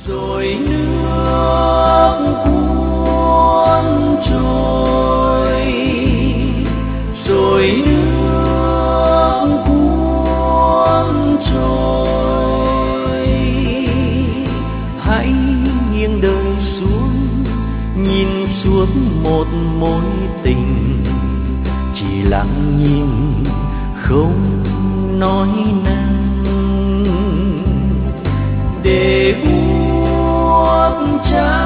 rồi nước cuốn trôi, rồi nước cuốn trôi. Hãy nghiêng đời xuống, nhìn xuống một mối tình, chỉ lặng nhìn không nói năng, để buốt trái